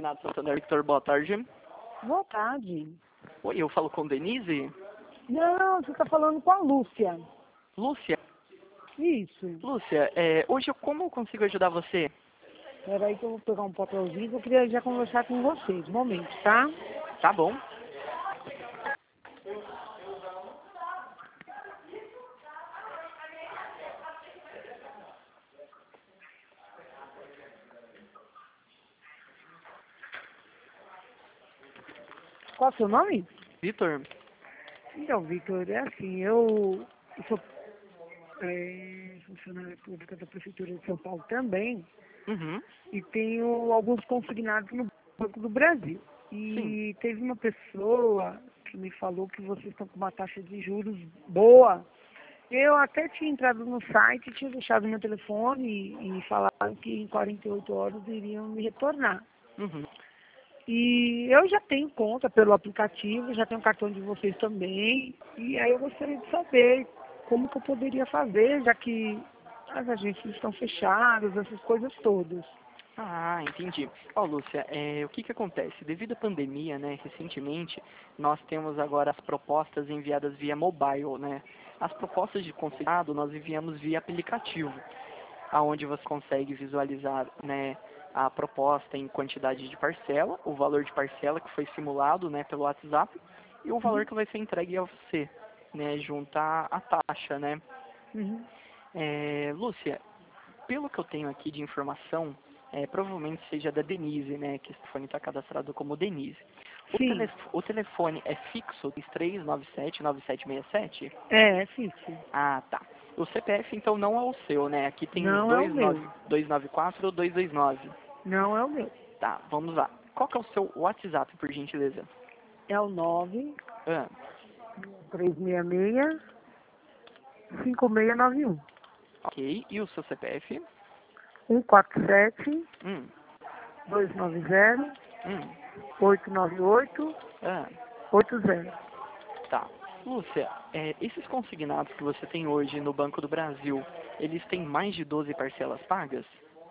Consignado Santander, Victor, boa tarde. Boa tarde. Oi, eu falo com Denise? Não, você está falando com a Lúcia. Lúcia? Isso. Lúcia, hoje como eu consigo ajudar você? Espera aí que eu vou pegar um papelzinho. Eu queria já conversar com vocês. Um momento, tá? Tá bom. Qual é o seu nome? Vitor? Então, Victor, é assim, eu sou funcionária pública da Prefeitura de São Paulo também Uhum. e tenho alguns consignados no Banco do Brasil. Sim. E teve uma pessoa que me falou que vocês estão com uma taxa de juros boa. Eu até tinha entrado no site, tinha deixado meu telefone e falaram que em 48 horas iriam me retornar. Uhum. E eu já tenho conta pelo aplicativo, já tenho cartão de vocês também. E aí eu gostaria de saber como que eu poderia fazer, já que as agências estão fechadas, essas coisas todas. Ah, entendi. Ó, Lúcia, o que acontece? Devido à pandemia, né, recentemente, nós temos agora as propostas enviadas via mobile, né? As propostas de consignado nós enviamos via aplicativo, aonde você consegue visualizar, né, a proposta em quantidade de parcela, o valor de parcela que foi simulado, né, pelo WhatsApp, e o valor que vai ser entregue a você, né, junto à taxa, né? Uhum. Lúcia, pelo que eu tenho aqui de informação, provavelmente seja da Denise, né? Que esse telefone está cadastrado como Denise. Sim, O telefone é fixo, 33979767? é fixo. Ah, tá. O CPF, então, não é o seu, né? Aqui tem Não é o meu. 294 ou 229. Não é o meu. Tá, vamos lá. Qual que é o seu WhatsApp, por gentileza? É o 9 Ah, 366 5691 ok. E o seu CPF? 147 Hum, 290 hum. 898 Ah, 80. tá. Lúcia, esses consignados que você tem hoje no Banco do Brasil, eles têm mais de 12 parcelas pagas?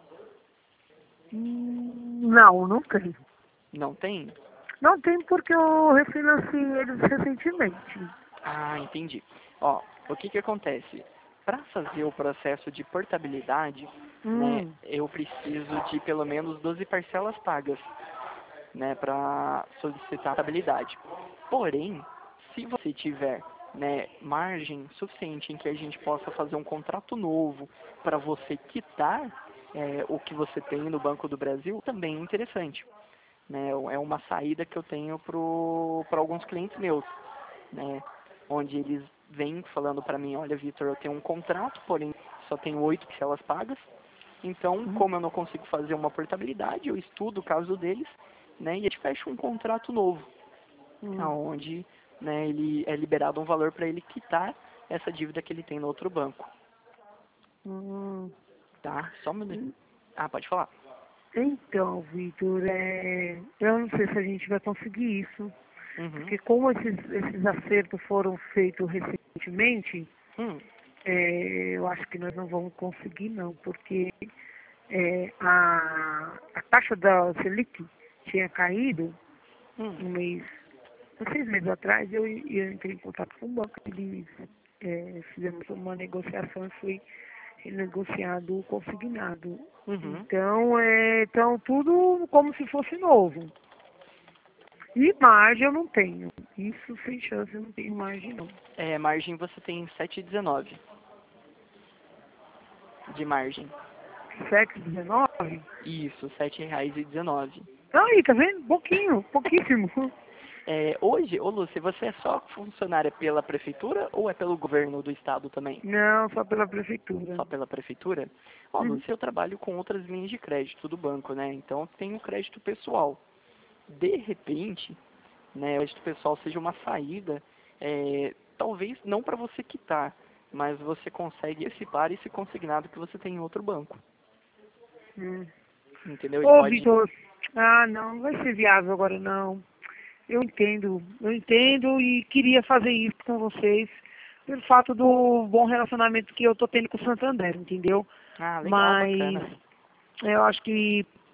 Não, não tem. Não tem? Não tem porque eu refinanciei eles recentemente. Ah, entendi. Ó, o que acontece? Para fazer o processo de portabilidade, né, Hum, eu preciso de pelo menos 12 parcelas pagas, né, para solicitar a portabilidade. Porém, se você tiver, né, margem suficiente em que a gente possa fazer um contrato novo para você quitar o que você tem no Banco do Brasil, também é interessante, né? É uma saída que eu tenho para alguns clientes meus, né? Onde eles vêm falando para mim, olha, Vitor, eu tenho um contrato, porém só tenho 8 parcelas pagas, então, hum, como eu não consigo fazer uma portabilidade, eu estudo o caso deles, né, e a gente fecha um contrato novo, hum, onde, né, ele é liberado um valor para ele quitar essa dívida que ele tem no outro banco, hum. tá? Só um minuto. Ah, pode falar. Então, Vitor, eu não sei se a gente vai conseguir isso. Uhum. Porque como esses acertos foram feitos recentemente, Hum, eu acho que nós não vamos conseguir não, porque a taxa da Selic tinha caído hum, um mês, uns 6 meses atrás, eu entrei em contato com o banco, eles fizemos uma negociação e foi renegociado o consignado. uhum. Então tudo como se fosse novo. E margem eu não tenho. Isso sem chance eu não tenho margem não. Margem você tem 7,19 de margem. 7,19? Isso, R$ 7,19. Aí, tá vendo? Pouquinho, pouquíssimo. Hoje, ô Lúcia, você é só funcionária pela prefeitura ou é pelo governo do estado também? Não, só pela prefeitura. Só pela prefeitura? Ó, Uhum. Lúcia, eu trabalho com outras linhas de crédito do banco, né? Então eu tenho crédito pessoal. De repente, né, o crédito pessoal seja uma saída, talvez não para você quitar, mas você consegue antecipar esse consignado que você tem em outro banco. Hum. Entendeu? Ele Ô, pode. Vitor, não vai ser viável agora não. Eu entendo e queria fazer isso com vocês pelo fato do bom relacionamento que eu tô tendo com o Santander, entendeu? Ah, legal, Mas bacana. eu acho que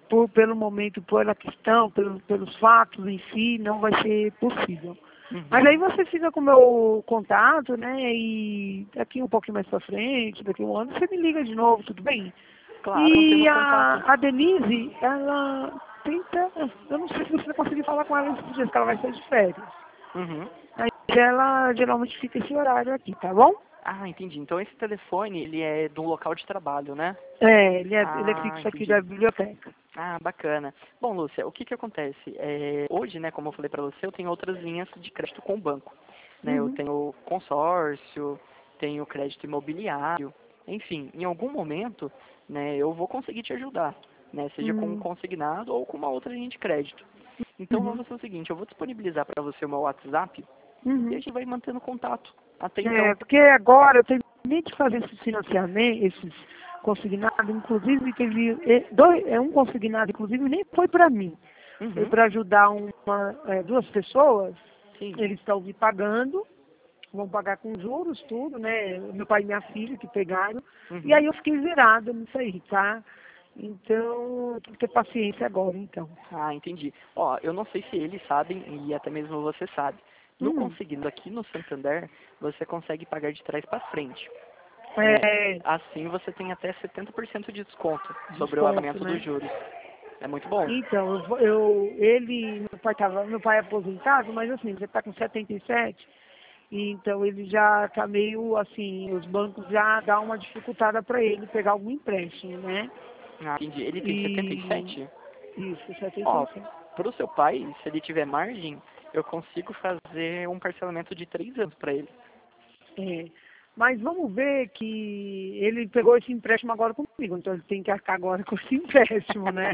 pelo momento, pela questão, pelos fatos em si, não vai ser possível. Uhum. Mas aí você fica com o meu contato, né? E daqui um pouquinho mais pra frente, daqui um ano, você me liga de novo, tudo bem? Claro, E mantendo contato. a Denise, ela tenta, eu não sei se você vai conseguir falar com ela esses dias, que ela vai sair de férias. Uhum. Mas ela geralmente fica esse horário aqui, tá bom? Ah, entendi. Então esse telefone, ele é do local de trabalho, né? É, ele é Ah, fixo aqui entendi. da biblioteca. Ah, bacana. Bom, Lúcia, o que que acontece? Hoje, né, como eu falei para você, eu tenho outras linhas de crédito com o banco. Né? Eu Uhum, tenho consórcio, tenho crédito imobiliário, enfim, em algum momento, né, eu vou conseguir te ajudar, né, seja com um uhum, consignado ou com uma outra linha de crédito. Então uhum, vamos fazer o seguinte, eu vou disponibilizar para você o meu WhatsApp e a uhum. gente vai mantendo contato. Até É, então. porque agora eu terminei de fazer esses financiamentos, esses consignados, inclusive teve um consignado, inclusive nem foi para mim, foi Uhum, para ajudar duas pessoas, sim. eles estão me pagando, vão pagar com juros, tudo, né? Meu pai e minha filha que pegaram, e Uhum. aí eu fiquei zerada nisso aí, tá? Então, tem que ter paciência agora, então. Ah, entendi. Ó, eu não sei se eles sabem e até mesmo você sabe. No Hum, consignado aqui no Santander, você consegue pagar de trás para frente. Né? é, Assim você tem até 70% de desconto sobre o desconto, pagamento dos né? juros. É muito bom. Então, meu pai é aposentado, mas assim, ele está com 77, e então ele já está meio assim, os bancos já dão uma dificultada para ele pegar algum empréstimo, né? Ah, entendi. Ele tem E 77? isso, Ó, 77. para o seu pai, se ele tiver margem, eu consigo fazer um parcelamento de 3 anos para ele. É. Mas vamos ver que ele pegou esse empréstimo agora comigo, então ele tem que arcar agora com esse empréstimo, né?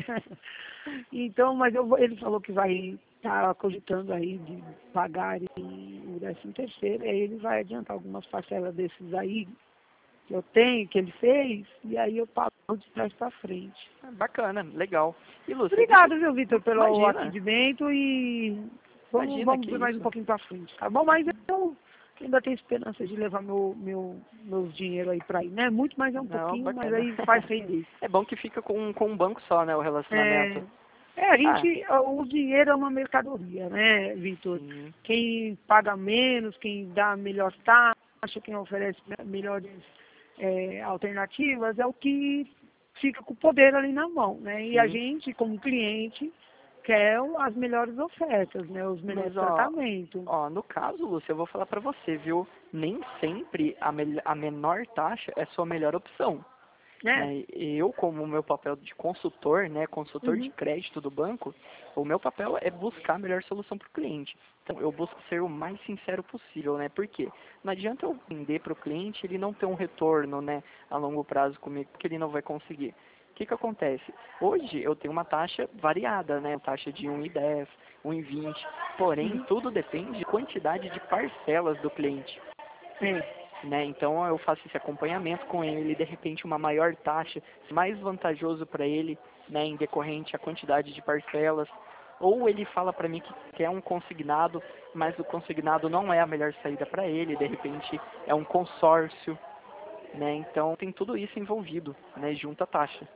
Então, mas ele falou que vai estar cogitando aí de pagar o 13º, aí ele vai adiantar algumas parcelas desses aí que eu tenho, que ele fez, e aí eu pago de trás para frente. Ah, bacana, legal. E Lúcia, deixa. Obrigado, viu, Vitor, pelo Imagina, atendimento e imagina vamos que ver mais um isso. pouquinho para frente, tá bom? Mas eu ainda tenho esperança de levar meus dinheiro aí para aí, né? Muito, mas é um Não, pouquinho, mas bacana. aí faz render. É bom que fica com um banco só, né, o É, relacionamento. a Ah, gente, o dinheiro é uma mercadoria, né, Vitor? sim. Quem paga menos, quem dá melhor taxa, quem oferece melhores alternativas, é o que fica com o poder ali na mão, né? E a Sim. gente, como cliente, quer as melhores ofertas, né? Os melhores Mas tratamentos, no caso, Lúcia, eu vou falar pra você, viu? Nem sempre a menor taxa é sua melhor opção. né? Né? Eu, como o meu papel de consultor, né, consultor de Uhum. crédito do banco, o meu papel é buscar a melhor solução para o cliente. Então, eu busco ser o mais sincero possível, né? Por quê? Não adianta eu vender para o cliente ele não ter um retorno, né, a longo prazo comigo, porque ele não vai conseguir. O que que acontece? Hoje eu tenho uma taxa variada, né? Taxa de 1,10, 1,20. Porém, tudo depende da quantidade de parcelas do cliente. É. Né? Então eu faço esse acompanhamento com ele, de repente uma maior taxa, mais vantajoso para ele, né, em decorrente a quantidade de parcelas, ou ele fala para mim que quer um consignado, mas o consignado não é a melhor saída para ele, de repente é um consórcio, né? Então tem tudo isso envolvido, né, junto à taxa.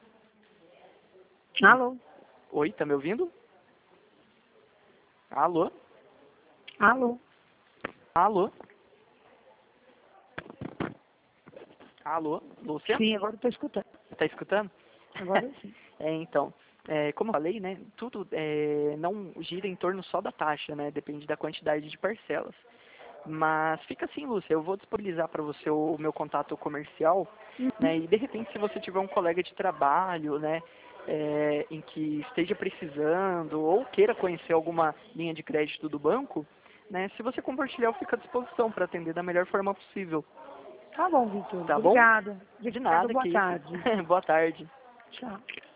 Alô? Oi, tá me ouvindo? Alô? Alô? Alô? Alô? Lúcia? Sim, agora estou escutando. Tá escutando? Agora sim. Então, como eu falei, né, tudo não gira em torno só da taxa, né, depende da quantidade de parcelas. Mas fica assim, Lúcia, eu vou disponibilizar para você o meu contato comercial, né, e de repente se você tiver um colega de trabalho, né, em que esteja precisando ou queira conhecer alguma linha de crédito do banco, né, se você compartilhar eu fico à disposição para atender da melhor forma possível, Tá bom, Vitor. tá bom? Obrigada. De Obrigada, nada, boa que isso. tarde. Boa tarde. Tchau.